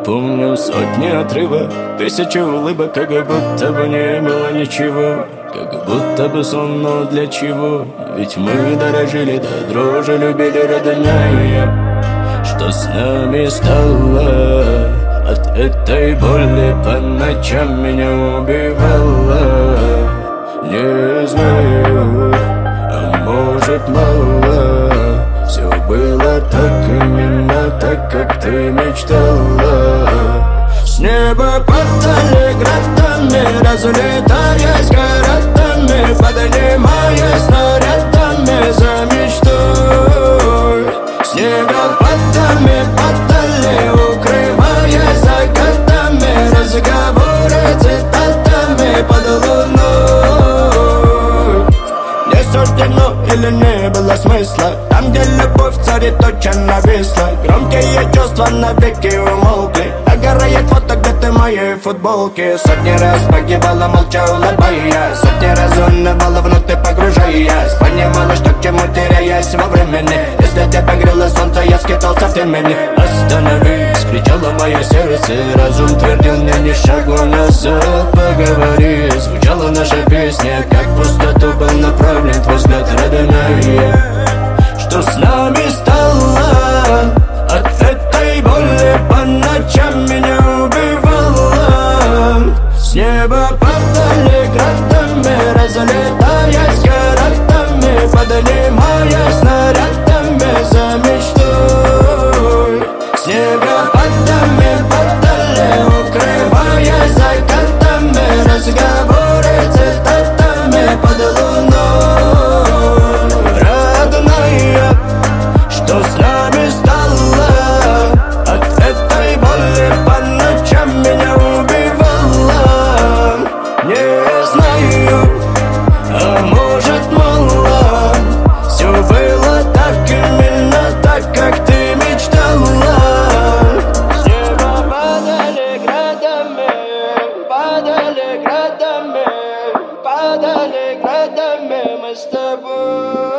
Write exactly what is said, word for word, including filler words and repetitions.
помню сотни отрывок, тысячи улыбок, как будто бы не было ничего. Как будто бы сон, но для чего? Ведь мы дорожили до дрожи, любили родная. Что с нами стало? От этой боли по ночам меня убивала. Не знаю, а может мало. Все было так, именно так, как ты мечтала. С неба падали градами, разлетаясь городами, поднимаясь снарядами за мечтой. С неба падами падали, укрываясь закатами, разговоры цитатами под луной. Не суждено или не было смысла, там, где любовь царит, очень нависла. Громкие чувства навеки умолкли, догорает фото, где ты в моей футболке. Сотни раз погибала, молча улыбаясь, сотни раз унывала, внутрь погружаясь. Понимала, что к чему теряясь во времени. Если тебя грело солнце, я скитался в темени. Остановись, кричало мое сердце, разум твердил мне ни шагу назад. Поговори, звучала наша песня, как в пустоту был направлен твой взгляд, родная. Что с нами стало? От этой боли по ночам меня убивала. С неба падали градами, разлетаясь городами, поднимаясь снарядами за мечтой. С неба падами падали, укрываясь закатами, разговоры цитатами под луной. Родная, что с нами стало? От этой боли по ночам меня убивала. Не знаю, а может мало. Все было так, именно так, как ты мечтала. С неба падали градами, падали градами, падали градами мы с тобой.